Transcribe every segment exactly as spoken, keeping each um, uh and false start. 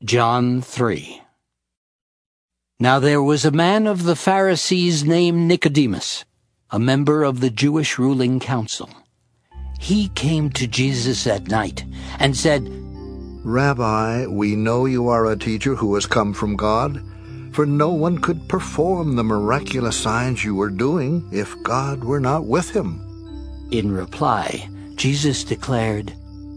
John three. Now there was a man of the Pharisees named Nicodemus, a member of the Jewish ruling council. He came to Jesus at night and said, "Rabbi, we know you are a teacher who has come from God, for no one could perform the miraculous signs you are doing if God were not with him." In reply, Jesus declared,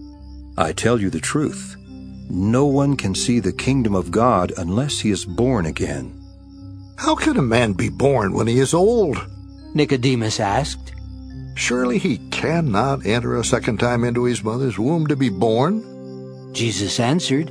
I tell you the truth. No one can see the kingdom of God unless he is born again. "How can a man be born when he is old?" Nicodemus asked. "Surely he cannot enter a second time into his mother's womb to be born?" Jesus answered,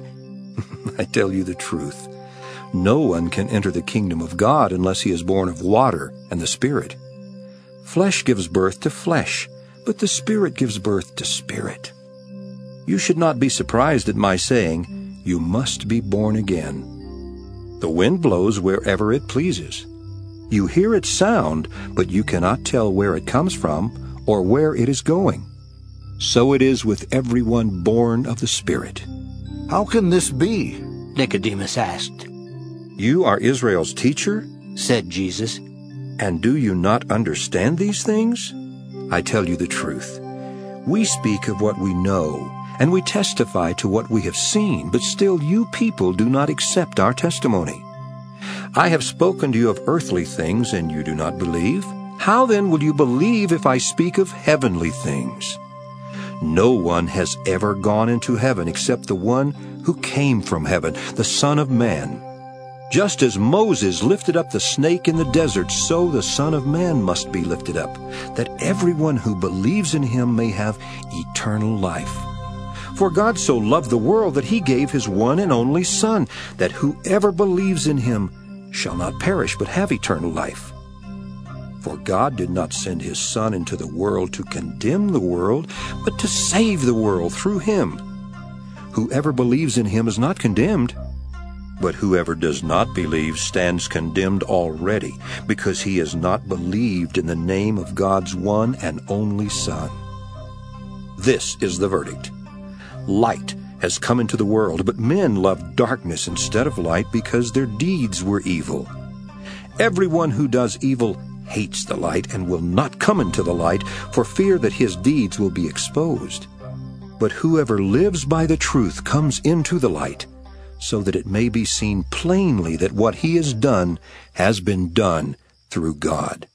I tell you the truth. No one can enter the kingdom of God unless he is born of water and the Spirit. Flesh gives birth to flesh, but the Spirit gives birth to spirit. You should not be surprised at my saying, you must be born again. The wind blows wherever it pleases. You hear its sound, but you cannot tell where it comes from or where it is going. So it is with everyone born of the Spirit. "How can this be?" Nicodemus asked. You are Israel's teacher, Said Jesus, and do you not understand these things? I tell you the truth. We speak of what we know, and we testify to what we have seen, but still you people do not accept our testimony. I have spoken to you of earthly things, and you do not believe. How then will you believe if I speak of heavenly things? No one has ever gone into heaven except the one who came from heaven, the Son of Man. Just as Moses lifted up the snake in the desert, so the Son of Man must be lifted up, that everyone who believes in him may have eternal life. For God so loved the world that he gave his one and only Son, that whoever believes in him shall not perish but have eternal life. For God did not send his Son into the world to condemn the world, but to save the world through him. Whoever believes in him is not condemned, but whoever does not believe stands condemned already, because he has not believed in the name of God's one and only Son. This is the verdict. Light has come into the world, but men loved darkness instead of light because their deeds were evil. Everyone who does evil hates the light and will not come into the light for fear that his deeds will be exposed. But whoever lives by the truth comes into the light, so that it may be seen plainly that what he has done has been done through God.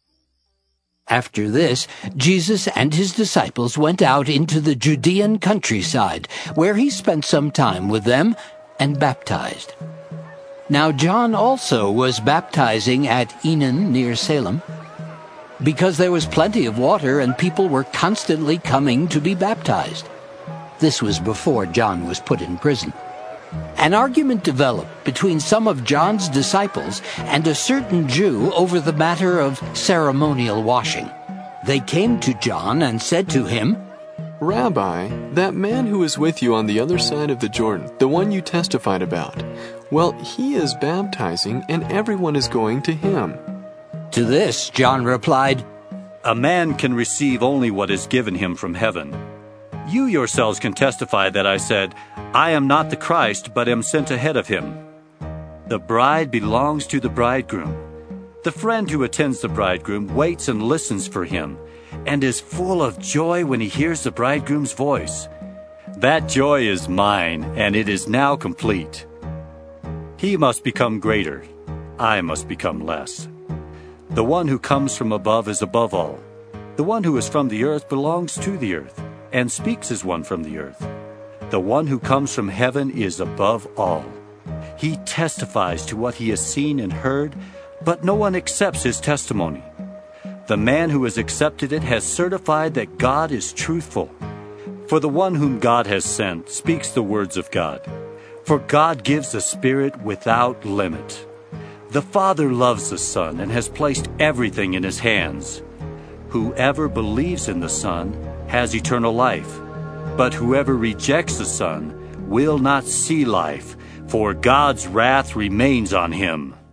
After this, Jesus and his disciples went out into the Judean countryside, where he spent some time with them and baptized. Now John also was baptizing at Enon near Salem, because there was plenty of water and people were constantly coming to be baptized. This was before John was put in prison. An argument developed between some of John's disciples and a certain Jew over the matter of ceremonial washing. They came to John and said to him, "Rabbi, that man who is with you on the other side of the Jordan, the one you testified about, well, he is baptizing and everyone is going to him." To this John replied, A man can receive only what is given him from heaven. You yourselves can testify that I said, I am not the Christ, but am sent ahead of him. The bride belongs to the bridegroom. The friend who attends the bridegroom waits and listens for him, and is full of joy when he hears the bridegroom's voice. That joy is mine, and it is now complete. He must become greater. I must become less. The one who comes from above is above all. The one who is from the earth belongs to the earth, and speaks as one from the earth. The one who comes from heaven is above all. He testifies to what he has seen and heard, but no one accepts his testimony. The man who has accepted it has certified that God is truthful. For the one whom God has sent speaks the words of God. For God gives the Spirit without limit. The Father loves the Son and has placed everything in his hands. Whoever believes in the Son has eternal life, but whoever rejects the Son will not see life, for God's wrath remains on him.